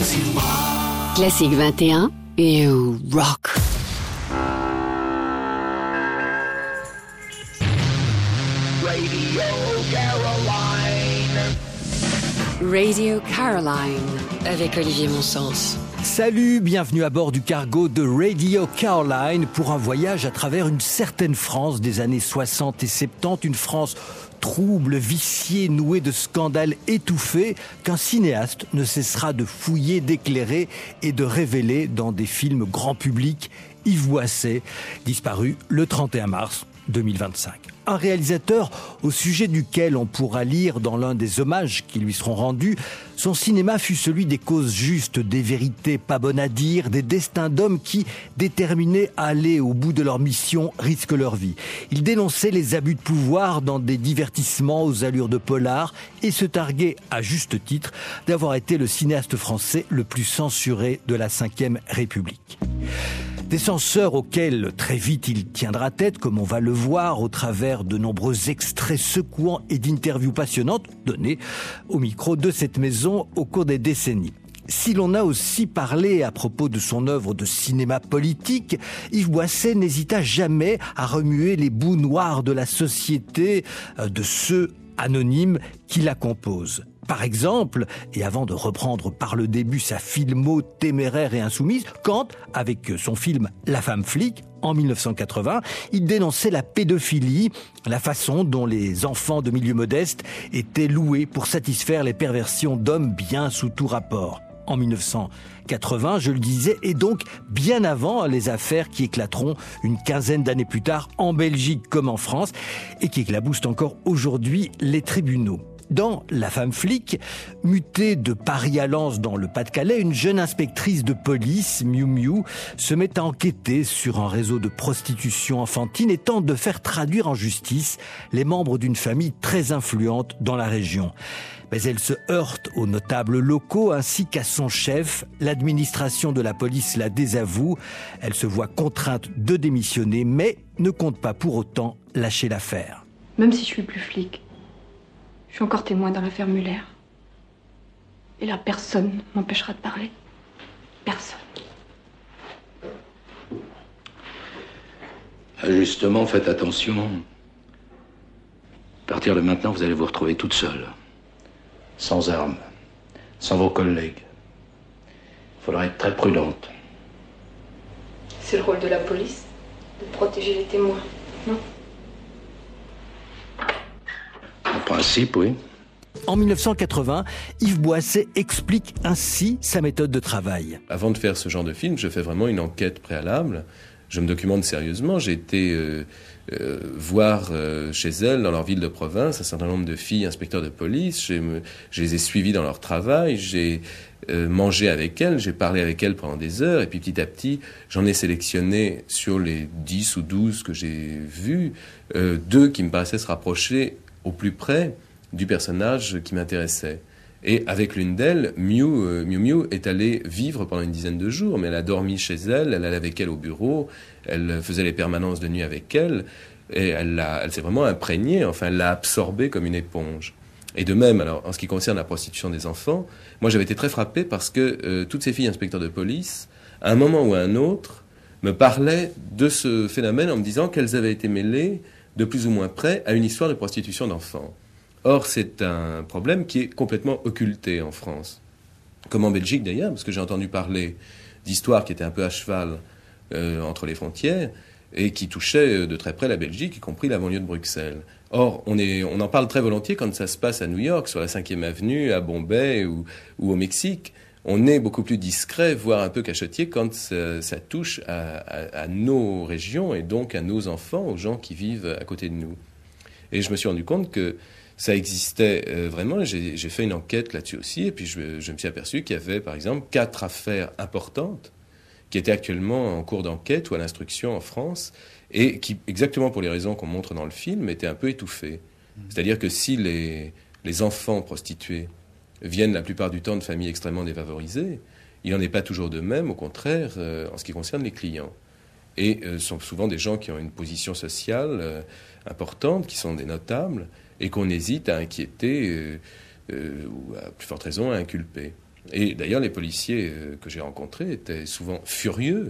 Classique 21, you rock. Radio Caroline, avec Olivier Monsens. Salut, bienvenue à bord du cargo de Radio Caroline pour un voyage à travers une certaine France des années 60 et 70, une France trouble, viciée, nouée de scandales étouffés qu'un cinéaste ne cessera de fouiller, d'éclairer et de révéler dans des films grand public. Yves Boisset, disparu le 31 mars 2025. Un réalisateur au sujet duquel on pourra lire dans l'un des hommages qui lui seront rendus, son cinéma fut celui des causes justes, des vérités pas bonnes à dire, des destins d'hommes qui, déterminés à aller au bout de leur mission, risquent leur vie. Il dénonçait les abus de pouvoir dans des divertissements aux allures de polar et se targuait, à juste titre, d'avoir été le cinéaste français le plus censuré de la Ve République. Des censeurs auxquels très vite il tiendra tête, comme on va le voir au travers de nombreux extraits secouants et d'interviews passionnantes données au micro de cette maison au cours des décennies. Si l'on a aussi parlé à propos de son œuvre de cinéma politique, Yves Boisset n'hésita jamais à remuer les bouts noirs de la société, de ceux anonymes qui la composent. Par exemple, et avant de reprendre par le début sa filmo téméraire et insoumise, quand, avec son film La femme flic, en 1980, il dénonçait la pédophilie, la façon dont les enfants de milieux modestes étaient loués pour satisfaire les perversions d'hommes bien sous tout rapport. En 1980, je le disais, et donc bien avant les affaires qui éclateront une quinzaine d'années plus tard en Belgique comme en France et qui éclaboussent encore aujourd'hui les tribunaux. Dans La femme flic, mutée de Paris à Lens dans le Pas-de-Calais, une jeune inspectrice de police, Miu Miu, se met à enquêter sur un réseau de prostitution enfantine et tente de faire traduire en justice les membres d'une famille très influente dans la région. Mais elle se heurte aux notables locaux ainsi qu'à son chef. L'administration de la police la désavoue. Elle se voit contrainte de démissionner, mais ne compte pas pour autant lâcher l'affaire. Même si je suis plus flic, je suis encore témoin dans l'affaire Muller. Et là, personne m'empêchera de parler. Personne. Justement, faites attention. À partir de maintenant, vous allez vous retrouver toute seule. Sans armes. Sans vos collègues. Il faudra être très prudente. C'est le rôle de la police, de protéger les témoins, non ? En principe, oui. En 1980, Yves Boisset explique ainsi sa méthode de travail. Avant de faire ce genre de film, je fais vraiment une enquête préalable. Je me documente sérieusement. J'ai été voir chez elles, dans leur ville de province, un certain nombre de filles inspecteurs de police. Je les ai suivies dans leur travail. J'ai mangé avec elles. J'ai parlé avec elles pendant des heures. Et puis petit à petit, j'en ai sélectionné sur les 10 ou 12 que j'ai vus, 2 qui me paraissaient se rapprocher au plus près du personnage qui m'intéressait. Et avec l'une d'elles, Miu Miu est allée vivre pendant une dizaine de jours, mais elle a dormi chez elle, elle allait avec elle au bureau, elle faisait les permanences de nuit avec elle, et elle s'est vraiment imprégnée, enfin elle l'a absorbée comme une éponge. Et de même, alors, en ce qui concerne la prostitution des enfants, moi j'avais été très frappé parce que toutes ces filles inspecteurs de police, à un moment ou à un autre, me parlaient de ce phénomène en me disant qu'elles avaient été mêlées de plus ou moins près à une histoire de prostitution d'enfants. Or, c'est un problème qui est complètement occulté en France. Comme en Belgique d'ailleurs, parce que j'ai entendu parler d'histoires qui étaient un peu à cheval entre les frontières et qui touchaient de très près la Belgique, y compris la banlieue de Bruxelles. Or, on en parle très volontiers quand ça se passe à New York, sur la 5e avenue, à Bombay ou au Mexique. On est beaucoup plus discret, voire un peu cachetier, quand ça touche à nos régions et donc à nos enfants, aux gens qui vivent à côté de nous. Et je me suis rendu compte que ça existait vraiment. J'ai fait une enquête là-dessus aussi, et puis je me suis aperçu qu'il y avait, par exemple, 4 affaires importantes qui étaient actuellement en cours d'enquête ou à l'instruction en France, et qui, exactement pour les raisons qu'on montre dans le film, étaient un peu étouffées. C'est-à-dire que si les enfants prostitués viennent la plupart du temps de familles extrêmement défavorisées, il n'en est pas toujours de même, au contraire, en ce qui concerne les clients. Et sont souvent des gens qui ont une position sociale importante, qui sont des notables, et qu'on hésite à inquiéter, ou à plus forte raison à inculper. Et d'ailleurs, les policiers que j'ai rencontrés étaient souvent furieux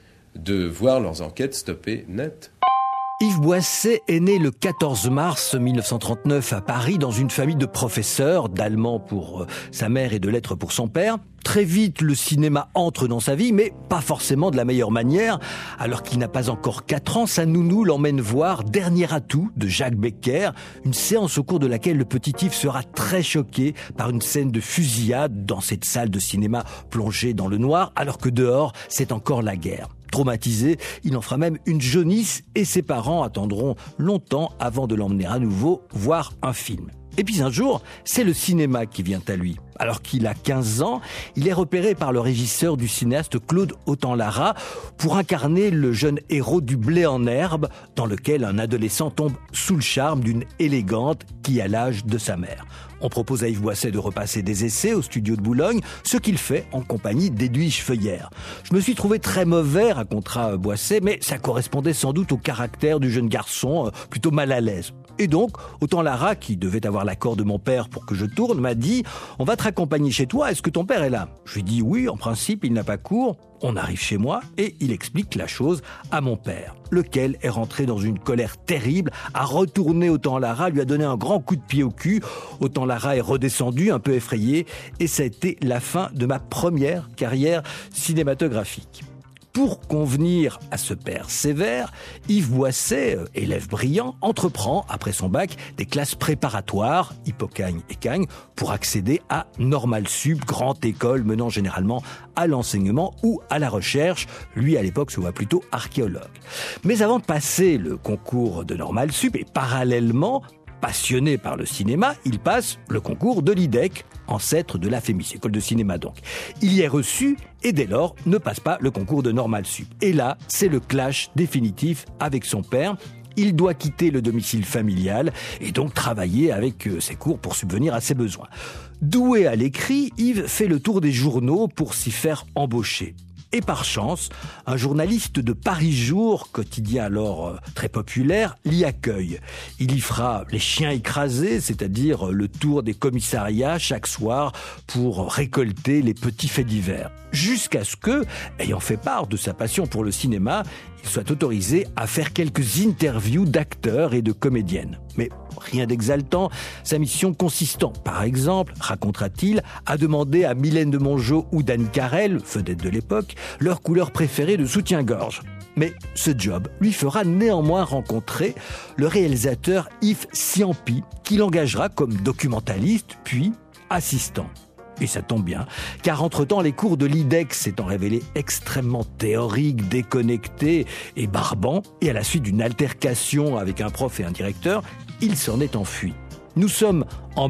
de voir leurs enquêtes stoppées net. Yves Boisset est né le 14 mars 1939 à Paris dans une famille de professeurs, d'allemand pour sa mère et de lettres pour son père. Très vite, le cinéma entre dans sa vie, mais pas forcément de la meilleure manière. Alors qu'il n'a pas encore 4 ans, sa nounou l'emmène voir Dernier atout de Jacques Becker, une séance au cours de laquelle le petit Yves sera très choqué par une scène de fusillade dans cette salle de cinéma plongée dans le noir, alors que dehors, c'est encore la guerre. Traumatisé, il en fera même une jaunisse et ses parents attendront longtemps avant de l'emmener à nouveau voir un film. Et puis un jour, c'est le cinéma qui vient à lui. Alors qu'il a 15 ans, il est repéré par le régisseur du cinéaste Claude Autant-Lara pour incarner le jeune héros du Blé en herbe, dans lequel un adolescent tombe sous le charme d'une élégante qui a l'âge de sa mère. On propose à Yves Boisset de repasser des essais au studio de Boulogne, ce qu'il fait en compagnie d'Edwige Feuillère. Je me suis trouvé très mauvais, racontera Boisset, mais ça correspondait sans doute au caractère du jeune garçon, plutôt mal à l'aise. Et donc, Autant-Lara, qui devait avoir l'accord de mon père pour que je tourne, m'a dit « On va te raccompagner chez toi, est-ce que ton père est là ?» Je lui ai dit « Oui, en principe, il n'a pas cours. » On arrive chez moi et il explique la chose à mon père, lequel est rentré dans une colère terrible, a retourné Autant-Lara, lui a donné un grand coup de pied au cul. Autant-Lara est redescendu, un peu effrayé, et ça a été la fin de ma première carrière cinématographique. Pour convenir à ce père sévère, Yves Boisset, élève brillant, entreprend, après son bac, des classes préparatoires, Hippocagne et Cagne, pour accéder à Normal Sup, grande école menant généralement à l'enseignement ou à la recherche. Lui, à l'époque, se voit plutôt archéologue. Mais avant de passer le concours de Normal Sup, et parallèlement, passionné par le cinéma, il passe le concours de l'IDEC, ancêtre de la FEMIS, école de cinéma donc. Il y est reçu et dès lors ne passe pas le concours de Normal Sup. Et là, c'est le clash définitif avec son père. Il doit quitter le domicile familial et donc travailler avec ses cours pour subvenir à ses besoins. Doué à l'écrit, Yves fait le tour des journaux pour s'y faire embaucher. Et par chance, un journaliste de Paris Jour, quotidien alors très populaire, l'y accueille. Il y fera les chiens écrasés, c'est-à-dire le tour des commissariats chaque soir pour récolter les petits faits divers. Jusqu'à ce que, ayant fait part de sa passion pour le cinéma, il soit autorisé à faire quelques interviews d'acteurs et de comédiennes. Mais rien d'exaltant, sa mission consistant, par exemple, racontera-t-il, à demander à Mylène de Mongeau ou Dany Carrel, vedette de l'époque, leur couleur préférée de soutien-gorge. Mais ce job lui fera néanmoins rencontrer le réalisateur Yves Ciampi, qui l'engagera comme documentaliste, puis assistant. Et ça tombe bien, car entre-temps, les cours de l'IDEC s'étant révélés extrêmement théoriques, déconnectés et barbants, et à la suite d'une altercation avec un prof et un directeur, il s'en est enfui. Nous sommes en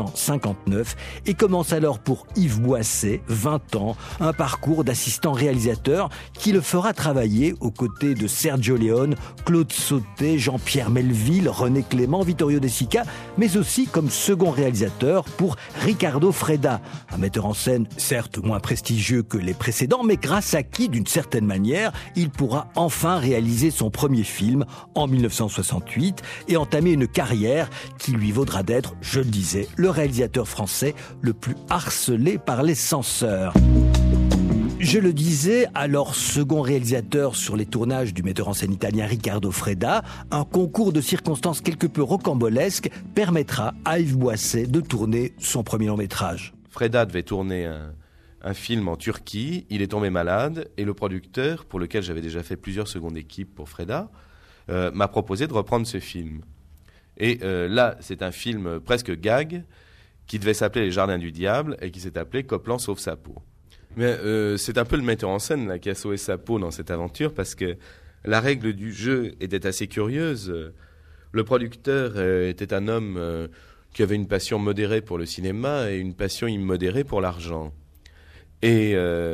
1959 et commence alors pour Yves Boisset, 20 ans, un parcours d'assistant réalisateur qui le fera travailler aux côtés de Sergio Leone, Claude Sautet, Jean-Pierre Melville, René Clément, Vittorio De Sica, mais aussi comme second réalisateur pour Ricardo Freda, un metteur en scène certes moins prestigieux que les précédents, mais grâce à qui, d'une certaine manière, il pourra enfin réaliser son premier film en 1968 et entamer une carrière qui lui vaudra d'être, je le disais, le réalisateur français le plus harcelé par les censeurs. Je le disais, alors second réalisateur sur les tournages du metteur en scène italien Ricardo Freda, un concours de circonstances quelque peu rocambolesques permettra à Yves Boisset de tourner son premier long-métrage. Freda devait tourner un film en Turquie, il est tombé malade et le producteur, pour lequel j'avais déjà fait plusieurs secondes équipes pour Freda, m'a proposé de reprendre ce film. Et là, c'est un film presque gag qui devait s'appeler Les Jardins du Diable et qui s'est appelé Copland sauve sa peau. Mais c'est un peu le metteur en scène là, qui a sauvé sa peau dans cette aventure parce que la règle du jeu était assez curieuse. Le producteur était un homme qui avait une passion modérée pour le cinéma et une passion immodérée pour l'argent. Et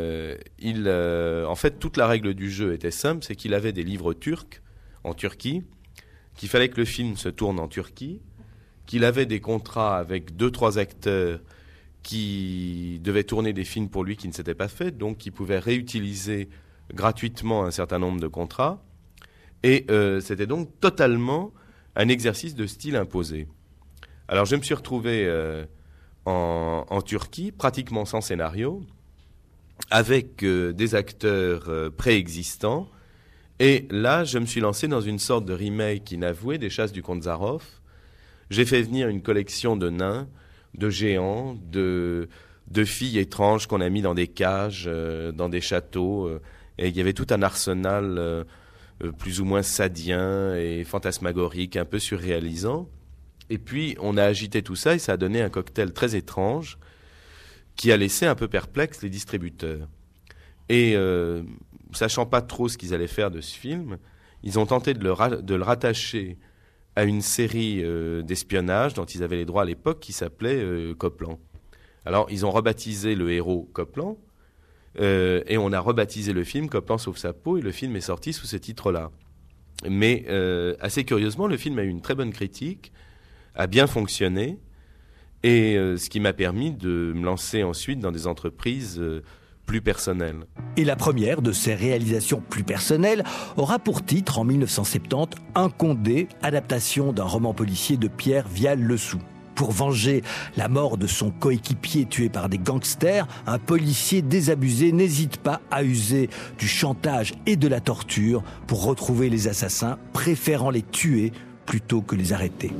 en fait, toute la règle du jeu était simple, c'est qu'il avait des livres turcs en Turquie, qu'il fallait que le film se tourne en Turquie, qu'il avait des contrats avec 2-3 acteurs qui devaient tourner des films pour lui qui ne s'étaient pas faits, donc qui pouvaient réutiliser gratuitement un certain nombre de contrats. Et c'était donc totalement un exercice de style imposé. Alors je me suis retrouvé en Turquie, pratiquement sans scénario, avec des acteurs préexistants. Et là, je me suis lancé dans une sorte de remake inavoué des Chasses du comte Zaroff. J'ai fait venir une collection de nains, de géants, de filles étranges qu'on a mis dans des cages, dans des châteaux. Et il y avait tout un arsenal plus ou moins sadien et fantasmagorique, un peu surréalisant. Et puis, on a agité tout ça et ça a donné un cocktail très étrange qui a laissé un peu perplexe les distributeurs. Et sachant pas trop ce qu'ils allaient faire de ce film, ils ont tenté de le rattacher à une série d'espionnage dont ils avaient les droits à l'époque qui s'appelait Copland. Alors, ils ont rebaptisé le héros Copland et on a rebaptisé le film Copland sauve sa peau et le film est sorti sous ce titre-là. Mais assez curieusement, le film a eu une très bonne critique, a bien fonctionné et ce qui m'a permis de me lancer ensuite dans des entreprises plus personnelles. Et la première de ces réalisations plus personnelles aura pour titre, en 1970, Un Condé, adaptation d'un roman policier de Pierre Vial-Lesoux. Pour venger la mort de son coéquipier tué par des gangsters, un policier désabusé n'hésite pas à user du chantage et de la torture pour retrouver les assassins, préférant les tuer plutôt que les arrêter.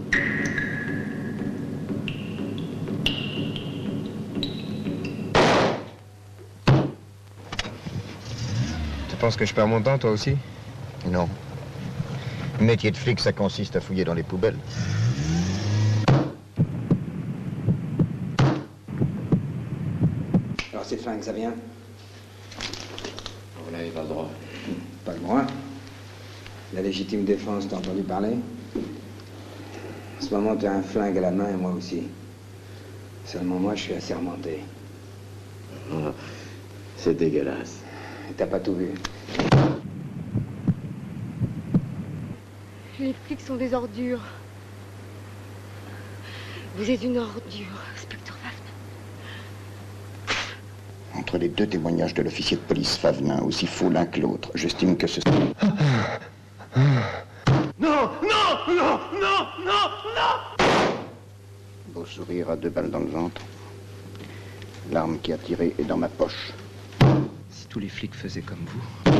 Tu penses que je perds mon temps, toi aussi? Non. Le métier de flic, ça consiste à fouiller dans les poubelles. Alors ces flingues, ça vient? Vous n'avez pas le droit. Pas le droit. La légitime défense, t'as entendu parler? En ce moment, tu as un flingue à la main et moi aussi. Seulement moi, je suis assermenté. Oh, c'est dégueulasse. Et t'as pas tout vu. Les flics sont des ordures. Vous êtes une ordure, inspecteur Favenin. Entre les deux témoignages de l'officier de police Favenin, aussi faux l'un que l'autre, j'estime que ce... Non! Beau sourire à 2 balles dans le ventre. L'arme qui a tiré est dans ma poche. Si tous les flics faisaient comme vous...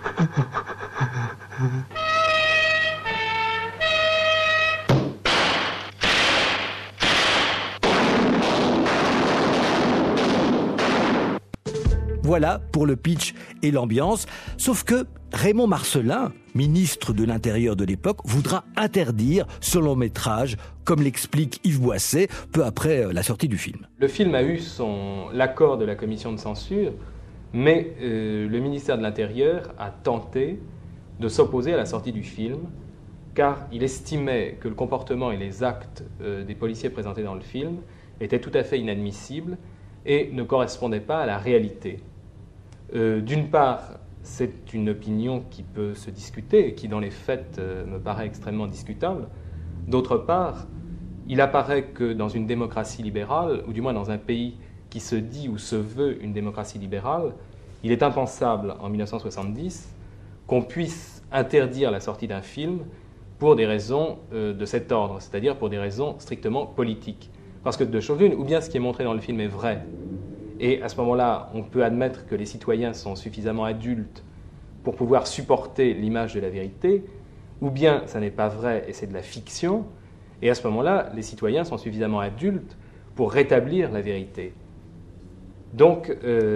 Voilà pour le pitch et l'ambiance, sauf que Raymond Marcellin, ministre de l'Intérieur de l'époque, voudra interdire ce long métrage, comme l'explique Yves Boisset, peu après la sortie du film. Le film a eu l'accord de la commission de censure, mais le ministère de l'Intérieur a tenté de s'opposer à la sortie du film, car il estimait que le comportement et les actes des policiers présentés dans le film étaient tout à fait inadmissibles et ne correspondaient pas à la réalité. D'une part, c'est une opinion qui peut se discuter et qui, dans les faits, me paraît extrêmement discutable. D'autre part, il apparaît que dans une démocratie libérale, ou du moins dans un pays qui se dit ou se veut une démocratie libérale, il est impensable en 1970 qu'on puisse interdire la sortie d'un film pour des raisons de cet ordre, c'est-à-dire pour des raisons strictement politiques. Parce que de deux choses l'une, ou bien ce qui est montré dans le film est vrai, et à ce moment-là, on peut admettre que les citoyens sont suffisamment adultes pour pouvoir supporter l'image de la vérité, ou bien ça n'est pas vrai et c'est de la fiction, et à ce moment-là, les citoyens sont suffisamment adultes pour rétablir la vérité. Donc,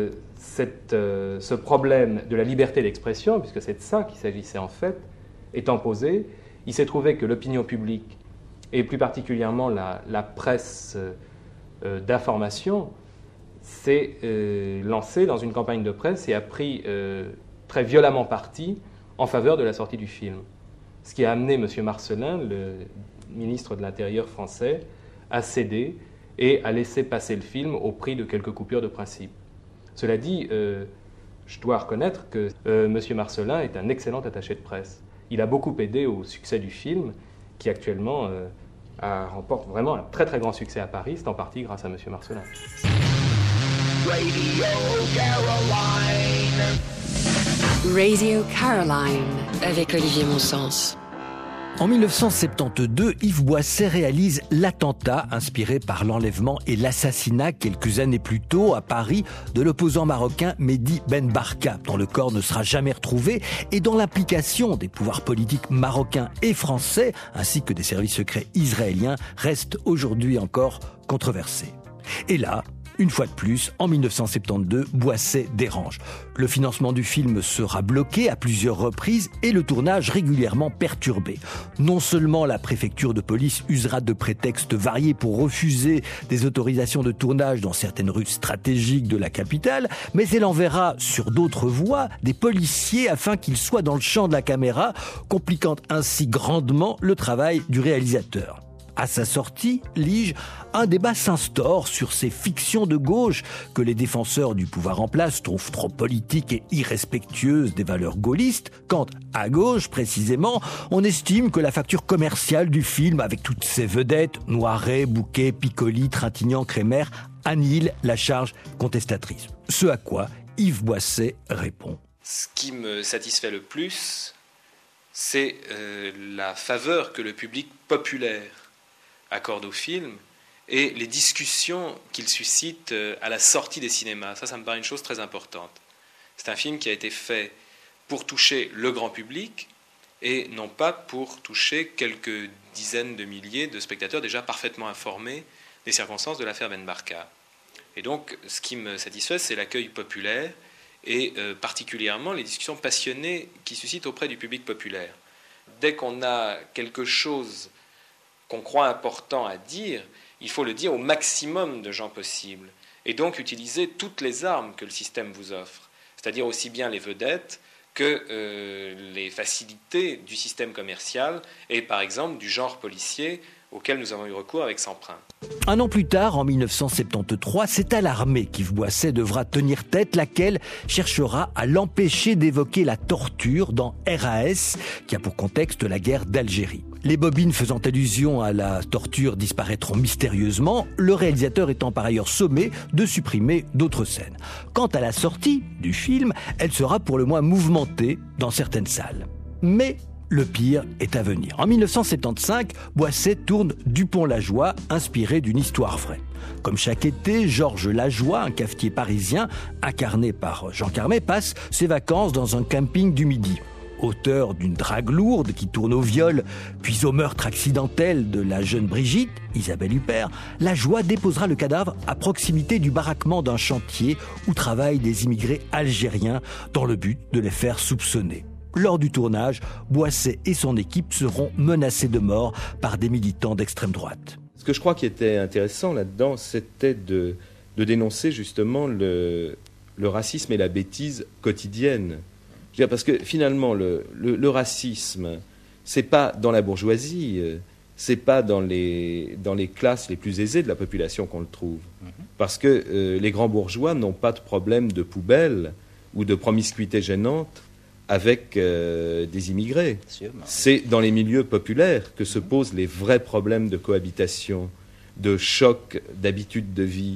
ce problème de la liberté d'expression, puisque c'est de ça qu'il s'agissait en fait, étant posé, il s'est trouvé que l'opinion publique, et plus particulièrement la presse d'information, s'est lancée dans une campagne de presse et a pris très violemment parti en faveur de la sortie du film. Ce qui a amené M. Marcellin, le ministre de l'Intérieur français, à céder et à laisser passer le film au prix de quelques coupures de principe. Cela dit, je dois reconnaître que M. Marcellin est un excellent attaché de presse. Il a beaucoup aidé au succès du film, qui actuellement remporte vraiment un très très grand succès à Paris. C'est en partie grâce à M. Marcellin. Radio Caroline avec Olivier Monsens. En 1972, Yves Boisset réalise L'attentat, inspiré par l'enlèvement et l'assassinat quelques années plus tôt à Paris de l'opposant marocain Mehdi Ben Barka, dont le corps ne sera jamais retrouvé et dont l'implication des pouvoirs politiques marocains et français, ainsi que des services secrets israéliens, reste aujourd'hui encore controversée. Et là, une fois de plus, en 1972, Boisset dérange. Le financement du film sera bloqué à plusieurs reprises et le tournage régulièrement perturbé. Non seulement la préfecture de police usera de prétextes variés pour refuser des autorisations de tournage dans certaines rues stratégiques de la capitale, mais elle enverra sur d'autres voies des policiers afin qu'ils soient dans le champ de la caméra, compliquant ainsi grandement le travail du réalisateur. À sa sortie, Lige, un débat s'instaure sur ces fictions de gauche que les défenseurs du pouvoir en place trouvent trop politiques et irrespectueuses des valeurs gaullistes, quand, à gauche précisément, on estime que la facture commerciale du film, avec toutes ses vedettes, Noiret, Bouquet, Piccoli, Trintignant, Crémer, annihile la charge contestatrice. Ce à quoi Yves Boisset répond. Ce qui me satisfait le plus, c'est la faveur que le public populaire accorde au film et les discussions qu'il suscite à la sortie des cinémas. Ça me paraît une chose très importante. C'est un film qui a été fait pour toucher le grand public et non pas pour toucher quelques dizaines de milliers de spectateurs déjà parfaitement informés des circonstances de l'affaire Ben Barka. Et donc, ce qui me satisfait, c'est l'accueil populaire et particulièrement les discussions passionnées qui suscitent auprès du public populaire. Dès qu'on a quelque chose qu'on croit important à dire, il faut le dire au maximum de gens possible. Et donc utiliser toutes les armes que le système vous offre, c'est-à-dire aussi bien les vedettes que les facilités du système commercial et par exemple du genre policier auquel nous avons eu recours avec S'Emprunt. Un an plus tard, en 1973, c'est à l'armée qu'Yves Boisset devra tenir tête, laquelle cherchera à l'empêcher d'évoquer la torture dans RAS, qui a pour contexte la guerre d'Algérie. Les bobines faisant allusion à la torture disparaîtront mystérieusement, le réalisateur étant par ailleurs sommé de supprimer d'autres scènes. Quant à la sortie du film, elle sera pour le moins mouvementée dans certaines salles. Mais le pire est à venir. En 1975, Boisset tourne Dupont-Lajoie, inspiré d'une histoire vraie. Comme chaque été, Georges Lajoie, un cafetier parisien, incarné par Jean Carmet, passe ses vacances dans un camping du Midi. Auteur d'une drague lourde qui tourne au viol, puis au meurtre accidentel de la jeune Brigitte, Isabelle Huppert, Lajoie déposera le cadavre à proximité du baraquement d'un chantier où travaillent des immigrés algériens dans le but de les faire soupçonner. Lors du tournage, Boisset et son équipe seront menacés de mort par des militants d'extrême droite. Ce que je crois qui était intéressant là-dedans, c'était de dénoncer justement le racisme et la bêtise quotidienne. Je veux dire, parce que finalement, le racisme, c'est pas dans la bourgeoisie, c'est pas dans les classes les plus aisées de la population qu'on le trouve. Parce que les grands bourgeois n'ont pas de problème de poubelle ou de promiscuité gênante avec des immigrés. C'est dans les milieux populaires que se posent les vrais problèmes de cohabitation, de choc d'habitude de vie,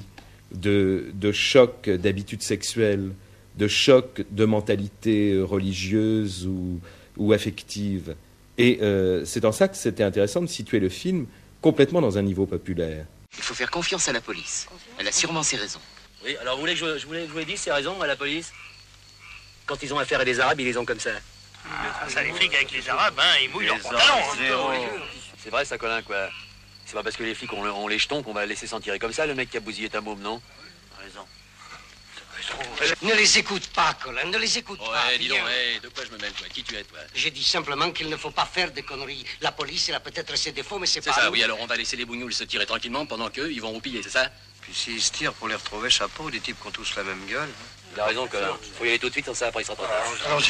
de choc d'habitudes sexuelles, de choc de mentalité religieuse ou affective. Et c'est en ça que c'était intéressant de situer le film complètement dans un niveau populaire. Il faut faire confiance à la police. Elle a sûrement ses raisons. Oui, alors vous voulez que je vous l'ai dit, ses raisons à la police? Quand ils ont affaire à des Arabes, ils les ont comme ça. Ça, les flics avec les Arabes, ils mouillent leurs pantalons. C'est vrai, ça, Colin, quoi. C'est pas parce que les flics ont les jetons qu'on va laisser s'en tirer comme ça, le mec qui a bousillé ta môme, non? T'as raison. Ne les écoute pas, Colin, ne les écoute pas. Ouais, dis donc, de quoi je me mêle, toi? Qui tu es, toi? J'ai dit simplement qu'il ne faut pas faire de conneries. La police, elle a peut-être ses défauts, mais c'est pas... C'est ça, nous. oui, alors on va laisser les bougnoules se tirer tranquillement pendant qu'eux, ils vont roupiller, c'est ça? Puis s'ils se tirent pour les retrouver, chapeau, des types qui ont tous la même gueule. Il a raison, Colin. Faut y aller tout de suite, sans ça, après il sera trop tard. Allons-y.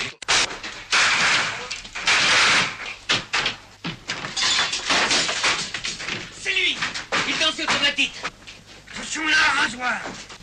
C'est lui. Il danse autour de la tite. Sous la rasoir.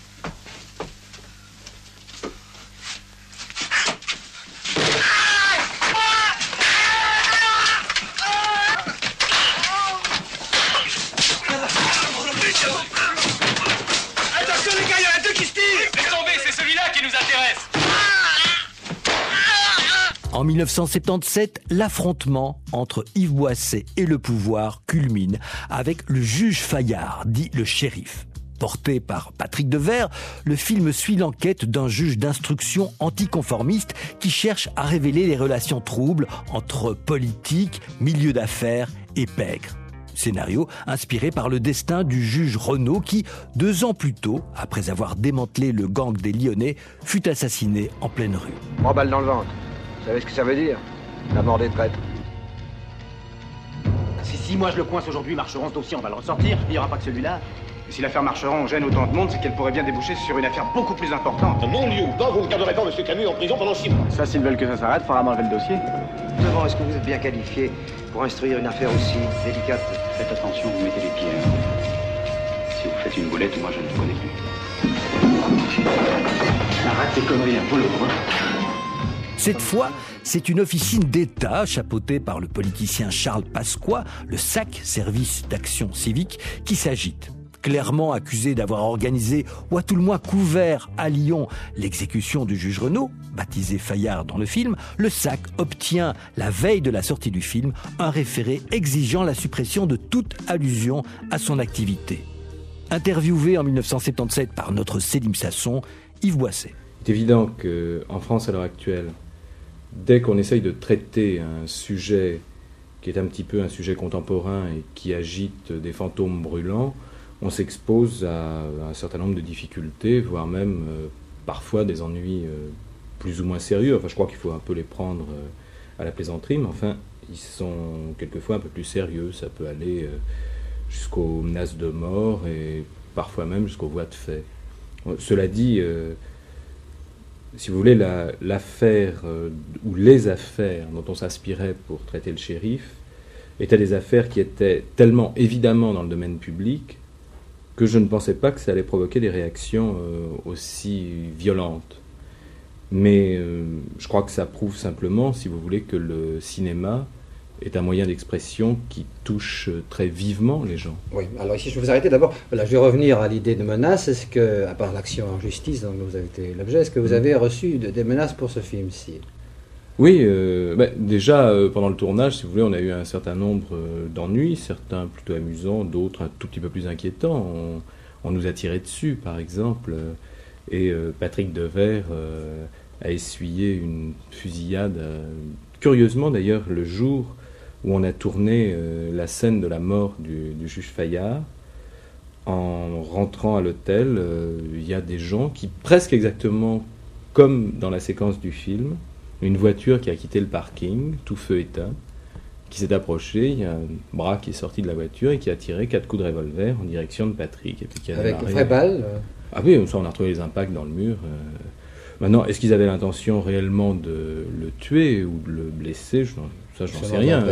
Attention les gars, il y en a deux qui se tirent. Laisse tomber, c'est celui-là qui nous intéresse. En 1977, l'affrontement entre Yves Boisset et le pouvoir culmine avec le juge Fayard, dit le shérif. Porté par Patrick Devers, le film suit l'enquête d'un juge d'instruction anticonformiste qui cherche à révéler les relations troubles entre politique, milieu d'affaires et pègre. Scénario inspiré par le destin du juge Renaud qui, 2 ans plus tôt, après avoir démantelé le gang des Lyonnais, fut assassiné en pleine rue. 3 balles dans le ventre. Vous savez ce que ça veut dire? La mort des traîtres. Si moi je le coince aujourd'hui, Marcheron, ce dossier, on va le ressortir. Il n'y aura pas que celui-là. Et si l'affaire Marcheron gêne autant de monde, c'est qu'elle pourrait bien déboucher sur une affaire beaucoup plus importante. Mon lieu ou pas, vous ne garderez pas M. Camus en prison pendant 6 mois. Ça, s'ils veulent que ça s'arrête, faudra m'enlever le dossier. Devant, est-ce que vous êtes bien qualifié pour instruire une affaire aussi délicate? Faites attention, vous mettez les pieds. Si vous faites une boulette, moi je ne vous connais plus. Arrête tes conneries, un peu lourd. Cette fois, c'est une officine d'État chapeautée par le politicien Charles Pasqua, le SAC, Service d'Action Civique, qui s'agite. Clairement accusé d'avoir organisé, ou à tout le moins couvert à Lyon, l'exécution du juge Renaud, baptisé Fayard dans le film, le SAC obtient, la veille de la sortie du film, un référé exigeant la suppression de toute allusion à son activité. Interviewé en 1977 par notre Célim Sasson, Yves Boisset. C'est évident qu'en France, à l'heure actuelle, dès qu'on essaye de traiter un sujet qui est un petit peu un sujet contemporain et qui agite des fantômes brûlants, on s'expose à un certain nombre de difficultés, voire même parfois des ennuis plus ou moins sérieux. Enfin, je crois qu'il faut un peu les prendre à la plaisanterie, mais enfin, ils sont quelquefois un peu plus sérieux. Ça peut aller jusqu'aux menaces de mort et parfois même jusqu'aux voies de fait. Cela dit, si vous voulez, l'affaire ou les affaires dont on s'inspirait pour traiter le shérif étaient des affaires qui étaient tellement évidemment dans le domaine public que je ne pensais pas que ça allait provoquer des réactions aussi violentes. Mais je crois que ça prouve simplement, si vous voulez, que le cinéma est un moyen d'expression qui touche très vivement les gens. Oui, alors ici je vais vous arrêter d'abord. Voilà, je vais revenir à l'idée de menace. Est-ce que, à part l'action en justice dont vous avez été l'objet, est-ce que vous avez reçu des menaces pour ce film-ci? Oui, déjà pendant le tournage, si vous voulez, on a eu un certain nombre d'ennuis, certains plutôt amusants, d'autres un tout petit peu plus inquiétants. On nous a tiré dessus, par exemple, et Patrick Devers a essuyé une fusillade, curieusement d'ailleurs, le jour où on a tourné la scène de la mort du juge Fayard. En rentrant à l'hôtel, il y a des gens qui, presque exactement comme dans la séquence du film, une voiture qui a quitté le parking, tout feu éteint, qui s'est approchée, il y a un bras qui est sorti de la voiture et qui a tiré 4 coups de revolver en direction de Patrick. Et puis qui a avec démarré. une vraie balle Ah oui, ça on a retrouvé les impacts dans le mur. Maintenant, est-ce qu'ils avaient l'intention réellement de le tuer ou de le blesser? Ça, j'en sais rien.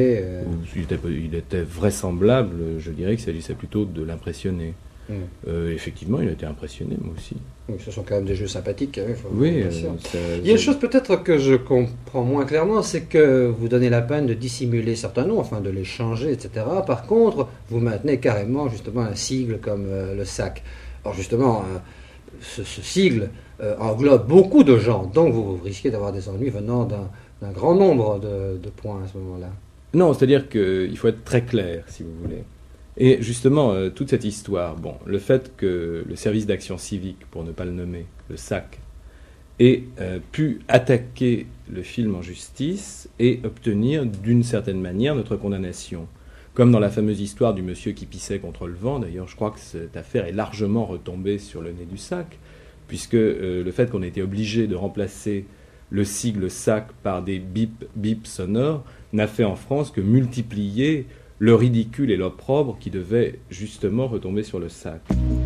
Il était vraisemblable, je dirais qu'il s'agissait plutôt de l'impressionner. Effectivement, il a été impressionné, moi aussi. Oui, ce sont quand même des jeux sympathiques. Hein, oui. Il y a une chose peut-être que je comprends moins clairement, c'est que vous donnez la peine de dissimuler certains noms, enfin de les changer, etc. Par contre, vous maintenez carrément justement un sigle comme le SAC. Alors justement, ce sigle englobe beaucoup de gens, donc vous risquez d'avoir des ennuis venant d'un grand nombre de points à ce moment-là. Non, c'est-à-dire qu'il faut être très clair, si vous voulez. Et justement, toute cette histoire, le fait que le service d'action civique, pour ne pas le nommer, le SAC, ait pu attaquer le film en justice et obtenir d'une certaine manière notre condamnation. Comme dans la fameuse histoire du monsieur qui pissait contre le vent, d'ailleurs je crois que cette affaire est largement retombée sur le nez du SAC, puisque le fait qu'on ait été obligé de remplacer le sigle SAC par des bip sonores n'a fait en France que multiplier le ridicule et l'opprobre qui devait justement retomber sur le SAC.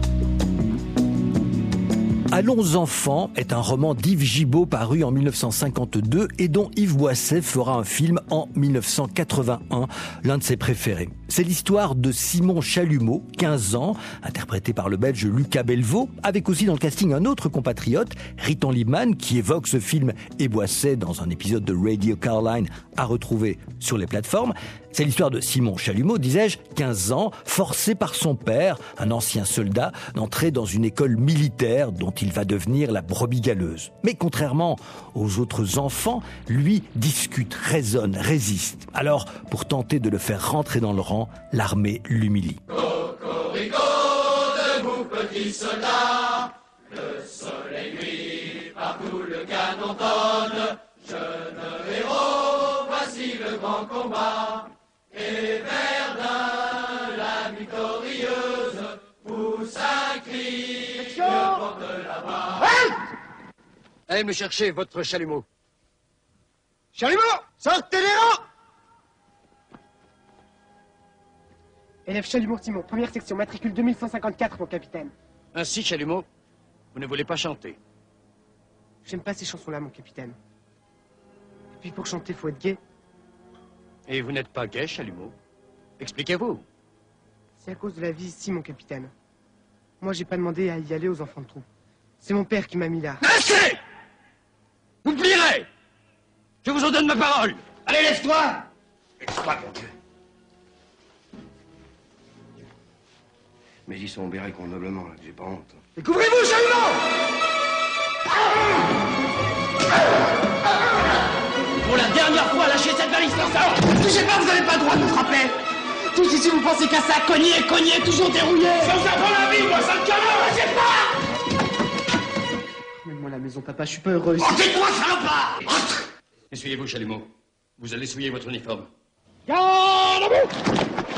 Allons enfants est un roman d'Yves Gibault paru en 1952 et dont Yves Boisset fera un film en 1981, l'un de ses préférés. C'est l'histoire de Simon Chalumeau, 15 ans, interprété par le Belge Lucas Belvaux, avec aussi dans le casting un autre compatriote, Riton Liebman, qui évoque ce film et Boisset dans un épisode de Radio Caroline à retrouver sur les plateformes. C'est l'histoire de Simon Chalumeau, disais-je, 15 ans, forcé par son père, un ancien soldat, d'entrer dans une école militaire dont il va devenir la brebis galeuse. Mais contrairement aux autres enfants, lui discute, raisonne, résiste. Alors, pour tenter de le faire rentrer dans le rang, l'armée l'humilie. Cocorico, debout petit soldat, le soleil luit, partout le canon tonne, jeune héros, voici le grand combat. Et Verdun, la victorieuse, pousse un cri, je porte la voix. Allez me chercher votre chalumeau. Chalumeau, sortez les rangs! Élève Chalumeau-Simon, première section, matricule 2154, mon capitaine. Ainsi, chalumeau, vous ne voulez pas chanter? J'aime pas ces chansons-là, mon capitaine. Et puis pour chanter, faut être gai. Et vous n'êtes pas gai, chalumeau? Expliquez-vous. C'est à cause de la vie ici, mon capitaine. Moi, j'ai pas demandé à y aller aux enfants de troupe. C'est mon père qui m'a mis là. Assez! Vous plierez! Je vous en donne ma parole! Allez, lève-toi! Lève-toi, mon Dieu! Mais ils sont béret convenablement, là, j'ai pas honte. Découvrez-vous, chalumeau! Pour la dernière fois, lâchez cette valise sans ça! Touchez pas, vous n'avez pas le droit de me frapper! Tous ici, vous pensez qu'à ça, cognez, toujours dérouillé! Ça vous apprend la vie, moi, sale canard, lâchez pas! Mène-moi à la maison, papa, je suis pas heureux ici. Oh, tais-toi, salopard! Entre! Essuyez-vous, chalumeau. Vous allez souiller votre uniforme. Garde à vous!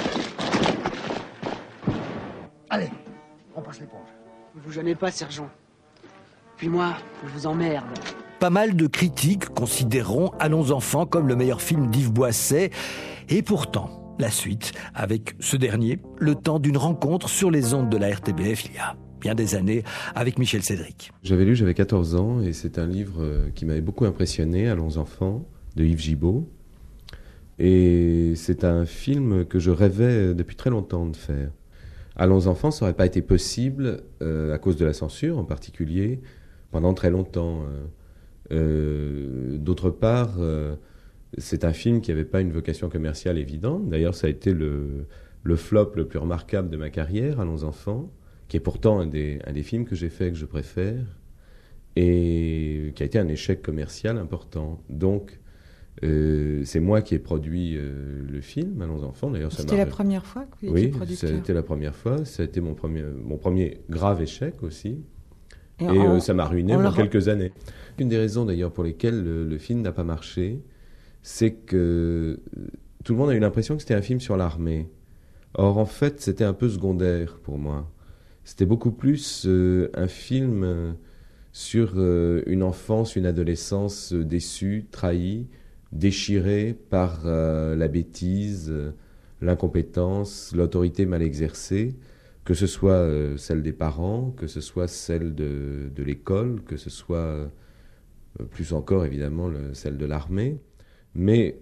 Allez, on passe l'éponge. Ne vous gênez pas, sergent. Puis moi, je vous emmerde. Pas mal de critiques considéreront Allons enfants comme le meilleur film d'Yves Boisset. Et pourtant, la suite, avec ce dernier, le temps d'une rencontre sur les ondes de la RTBF il y a bien des années, avec Michel Cédric. J'avais 14 ans, et c'est un livre qui m'avait beaucoup impressionné, Allons enfants, de Yves Gibault. Et c'est un film que je rêvais depuis très longtemps de faire. Allons enfants, ça n'aurait pas été possible, à cause de la censure en particulier, pendant très longtemps. D'autre part, c'est un film qui n'avait pas une vocation commerciale évidente. D'ailleurs, ça a été le flop le plus remarquable de ma carrière, Allons enfants, qui est pourtant un des films que j'ai fait, que je préfère, et qui a été un échec commercial important. Donc, c'est moi qui ai produit le film, Allons enfants. D'ailleurs, c'était la première fois que vous étiez producteur? Oui, ça a été la première fois. Ça a été mon premier grave échec aussi. Et ça m'a ruiné pendant quelques années. Une des raisons d'ailleurs pour lesquelles le film n'a pas marché, c'est que tout le monde a eu l'impression que c'était un film sur l'armée. Or, en fait, c'était un peu secondaire pour moi. C'était beaucoup plus un film sur une enfance, une adolescence déçue, trahie, déchirée par la bêtise, l'incompétence, l'autorité mal exercée, que ce soit celle des parents, que ce soit celle de l'école, que ce soit plus encore évidemment celle de l'armée. Mais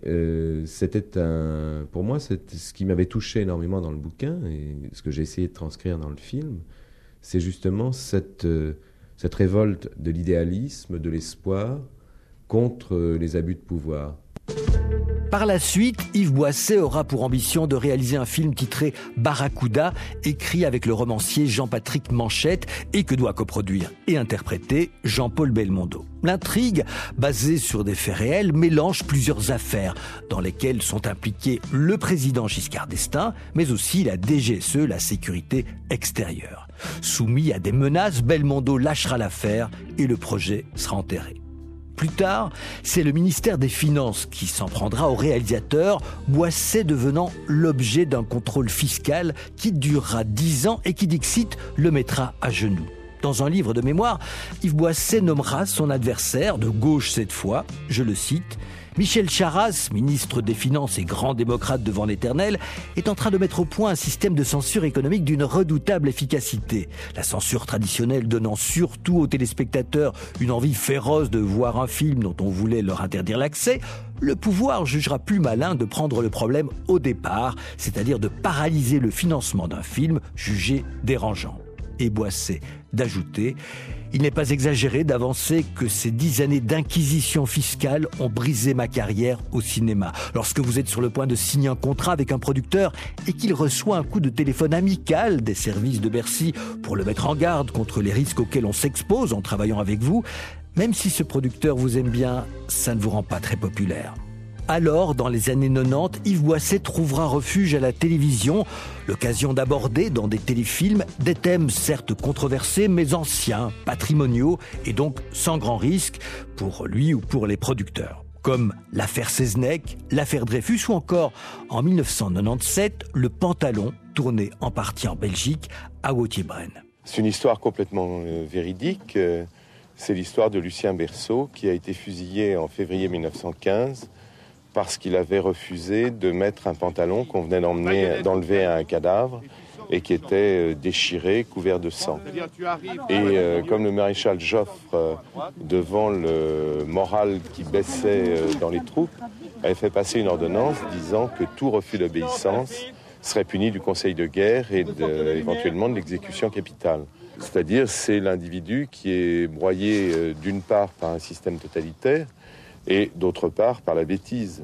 pour moi, c'était ce qui m'avait touché énormément dans le bouquin, et ce que j'ai essayé de transcrire dans le film, c'est justement cette révolte de l'idéalisme, de l'espoir, contre les abus de pouvoir. Par la suite, Yves Boisset aura pour ambition de réaliser un film titré Barracuda, écrit avec le romancier Jean-Patrick Manchette et que doit coproduire et interpréter Jean-Paul Belmondo. L'intrigue, basée sur des faits réels, mélange plusieurs affaires dans lesquelles sont impliqués le président Giscard d'Estaing, mais aussi la DGSE, la sécurité extérieure. Soumis à des menaces, Belmondo lâchera l'affaire et le projet sera enterré. Plus tard, c'est le ministère des Finances qui s'en prendra au réalisateur, Boisset devenant l'objet d'un contrôle fiscal qui durera 10 ans et qui, dixit, le mettra à genoux. Dans un livre de mémoire, Yves Boisset nommera son adversaire, de gauche cette fois, je le cite, « Michel Charasse, ministre des Finances et grand démocrate devant l'Éternel, est en train de mettre au point un système de censure économique d'une redoutable efficacité. La censure traditionnelle donnant surtout aux téléspectateurs une envie féroce de voir un film dont on voulait leur interdire l'accès, le pouvoir jugera plus malin de prendre le problème au départ, c'est-à-dire de paralyser le financement d'un film jugé dérangeant. Et Boisset d'ajouter « Il n'est pas exagéré d'avancer que ces 10 années d'inquisition fiscale ont brisé ma carrière au cinéma. Lorsque vous êtes sur le point de signer un contrat avec un producteur et qu'il reçoit un coup de téléphone amical des services de Bercy pour le mettre en garde contre les risques auxquels on s'expose en travaillant avec vous, même si ce producteur vous aime bien, ça ne vous rend pas très populaire. » Alors, dans les années 90, Yves Boisset trouvera refuge à la télévision, l'occasion d'aborder dans des téléfilms des thèmes certes controversés, mais anciens, patrimoniaux et donc sans grand risque pour lui ou pour les producteurs. Comme l'affaire Seznec, l'affaire Dreyfus ou encore, en 1997, Le Pantalon, tourné en partie en Belgique, à Wauthier-Braine. C'est une histoire complètement véridique. C'est l'histoire de Lucien Berceau qui a été fusillé en février 1915 parce qu'il avait refusé de mettre un pantalon qu'on venait d'enlever à un cadavre et qui était déchiré, couvert de sang. Et comme le maréchal Joffre, devant le moral qui baissait dans les troupes, avait fait passer une ordonnance disant que tout refus d'obéissance serait puni du conseil de guerre et éventuellement de l'exécution capitale. C'est-à-dire, c'est l'individu qui est broyé d'une part par un système totalitaire et d'autre part par la bêtise.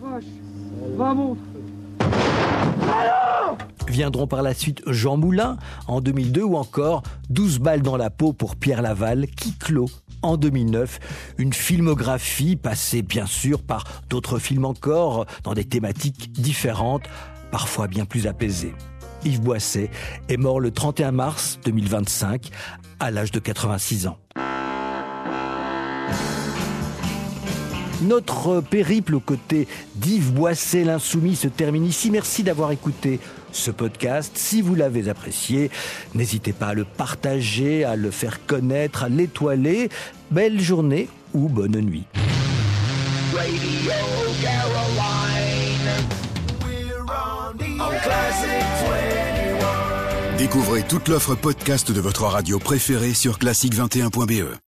Viendront par la suite Jean Moulin en 2002 ou encore 12 balles dans la peau pour Pierre Laval qui clôt en 2009 une filmographie passée bien sûr par d'autres films encore dans des thématiques différentes, parfois bien plus apaisées. Yves Boisset est mort le 31 mars 2025 à l'âge de 86 ans. Notre périple aux côtés d'Yves Boisset l'insoumis se termine ici. Merci d'avoir écouté ce podcast. Si vous l'avez apprécié, n'hésitez pas à le partager, à le faire connaître, à l'étoiler. Belle journée ou bonne nuit. Radio Caroline. We're on Classic 21. Découvrez toute l'offre podcast de votre radio préférée sur classique21.be.